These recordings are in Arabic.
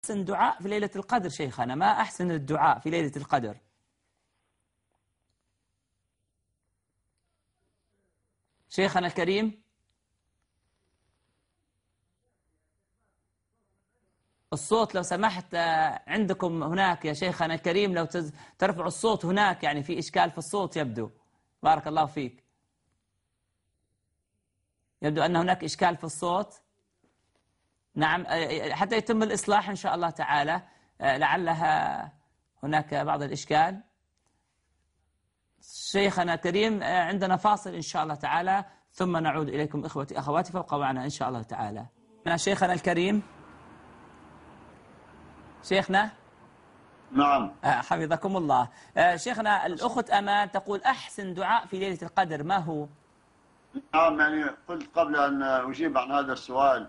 أحسن دعاء في ليلة القدر شيخنا؟ ما أحسن الدعاء في ليلة القدر؟ شيخنا الكريم، الصوت لو سمحت عندكم هناك يا شيخنا الكريم، لو ترفعوا الصوت هناك، يعني في إشكال في الصوت يبدو. بارك الله فيك. يبدو أن هناك إشكال في الصوت. نعم، حتى يتم الإصلاح إن شاء الله تعالى. لعلها هناك بعض الإشكال. شيخنا الكريم، عندنا فاصل إن شاء الله تعالى، ثم نعود إليكم إخوتي أخواتي، فابقوا معنا إن شاء الله تعالى. شيخنا الكريم، شيخنا. نعم. حفظكم الله. شيخنا، الأخت أمان تقول أحسن دعاء في ليلة القدر ما هو؟ نعم، يعني قلت قبل أن أجيب عن هذا السؤال،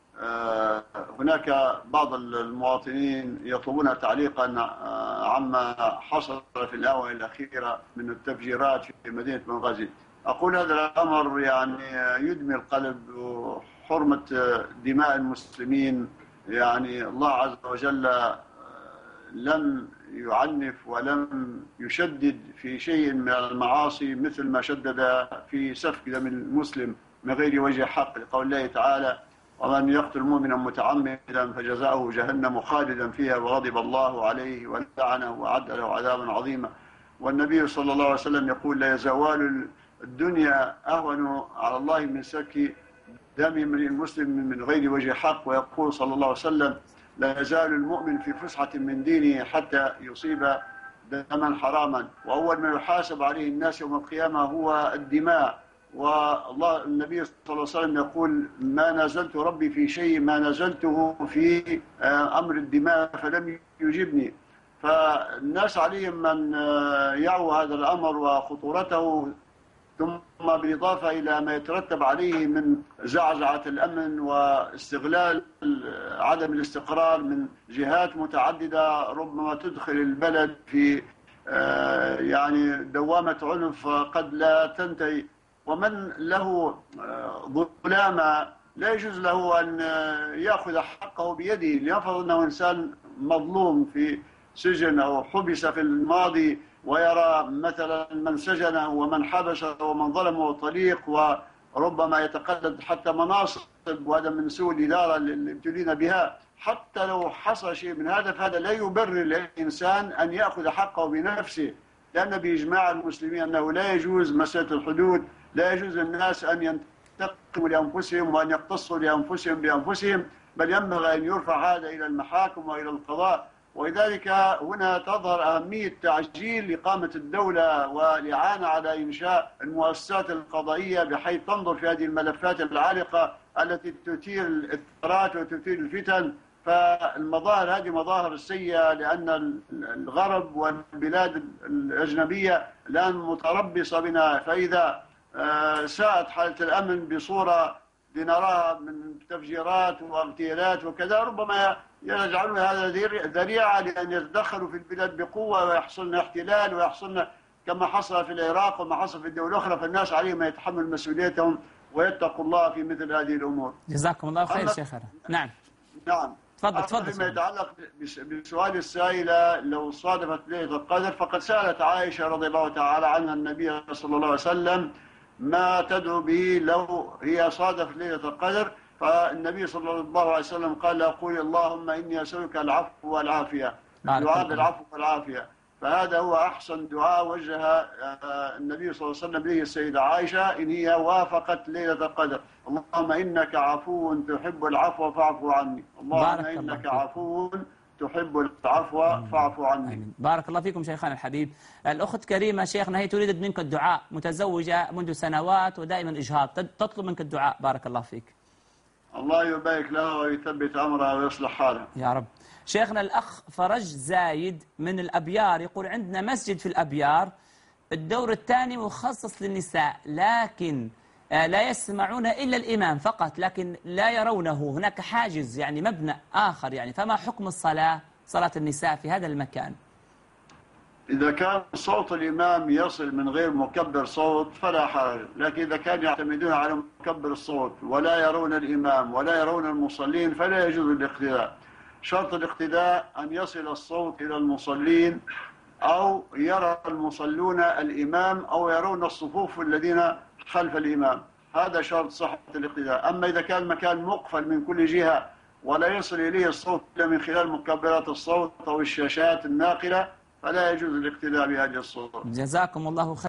هناك بعض المواطنين يطلبون تعليقا عما حصل في الآونة الأخيرة من التفجيرات في مدينة بنغازي. أقول هذا الأمر يعني يدمي القلب، وحرمة دماء المسلمين. يعني الله عز وجل لم يعنف ولم يشدد في شيء من المعاصي مثل ما شدد في سفك دم المسلم من غير وجه حق، لقول الله تعالى: ومن يقتل مؤمنا متعمدا فجزاؤه جهنم خالدا فيها وغضب الله عليه ولعنه وأعد له عذابا عظيما. والنبي صلى الله عليه وسلم يقول: لا يزال الدنيا أهون على الله من سفك دم المسلم من غير وجه حق. ويقول صلى الله عليه وسلم: لا يزال المؤمن في فسحة من دينه حتى يصيب دما حراما. وأول ما يحاسب عليه الناس يوم القيامة هو الدماء. والله النبي صلى الله عليه وسلم يقول: ما نازلت ربي في شيء ما نازلته في أمر الدماء فلم يجبني. فالناس عليهم من يعوا هذا الأمر وخطورته، ثم بالإضافة إلى ما يترتب عليه من زعزعة الأمن واستغلال عدم الاستقرار من جهات متعددة، ربما تدخل البلد في يعني دوامة عنف قد لا تنتهي. ومن له ظلامة لا يجوز له أن يأخذ حقه بيده. ليفرض أنه إنسان مظلوم في سجن أو حبس في الماضي، ويرى مثلا من سجنه ومن حبسه ومن ظلمه طريق، وربما يتقلد حتى مناصب، وهذا من سوء الإدارة اللي ابتلينا بها. حتى لو حصل شيء من هذا فهذا لا يبرر للإنسان أن يأخذ حقه بنفسه، لأن بإجماع المسلمين أنه لا يجوز مسألة الحدود، لا يجوز للناس أن ينتقموا لأنفسهم وأن يقتصوا لأنفسهم بأنفسهم، بل ينبغي أن يرفع هذا إلى المحاكم وإلى القضاء. ولذلك هنا تظهر أهمية تعجيل إقامة الدولة والإعانة على إنشاء المؤسسات القضائية بحيث تنظر في هذه الملفات العالقة التي تثير الإثارات وتثير الفتن. فالمظاهر هذه مظاهر سيئة، لأن الغرب والبلاد الأجنبية الآن متربصة بنا. فإذا ساءت حالة الأمن بصورة لنراها من تفجيرات واغتيالات وكذا، ربما يجعلون هذا ذريعة لأن يتدخلوا في البلاد بقوة ويحصلنا احتلال ويحصلنا كما حصل في العراق وما حصل في الدول الأخرى. فالناس عليهم يتحمل مسؤوليتهم ويتقوا الله في مثل هذه الأمور. جزاكم الله خير شيخنا. نعم تفضل. فيما يتعلق بسؤال السائلة، لو صادفت ليلة القدر، فقد سألت عائشة رضي الله تعالى عنها النبي صلى الله عليه وسلم ما تدعو به لو هي صادفت ليلة القدر، فالنبي صلى الله عليه وسلم قال: قولي اللهم إني أسألك العفو والعافية، دعاء بالعفو والعافية. فهذا هو أحسن دعاء وجه النبي صلى الله عليه وسلم به السيدة عائشة إن هي وافقت ليلة القدر: اللهم إنك عفو تحب العفو فاعف عني، اللهم إنك عفو تحب العفو فاعف عني. آمين. بارك الله فيكم شيخنا الحبيب. الأخت كريمة شيخنا هي تريد منك الدعاء، متزوجة منذ سنوات ودائما إجهاض، تطلب منك الدعاء. بارك الله فيك. الله يبارك لها ويثبت أمرها ويصلح حالها يا رب. شيخنا الأخ فرج زايد من الأبيار يقول: عندنا مسجد في الأبيار، الدور الثاني مخصص للنساء، لكن لا يسمعون إلا الإمام فقط، لكن لا يرونه، هناك حاجز يعني مبنى آخر، يعني فما حكم صلاة النساء في هذا المكان؟ إذا كان صوت الإمام يصل من غير مكبر صوت فلا حرج، لكن إذا كانوا يعتمدون على مكبر الصوت ولا يرون الإمام ولا يرون المصلين فلا يجوز الاقتداء. شرط الاقتداء أن يصل الصوت إلى المصلين، أو يرى المصلون الإمام، أو يرون الصفوف الذين خلف الإمام. هذا شرط صحة الاقتداء. أما إذا كان المكان مقفل من كل جهة ولا يصل إليه الصوت إلا من خلال مكبرات الصوت أو الشاشات الناقلة، فلا يجوز الاقتداء بهذه الصورة. جزاكم الله خير.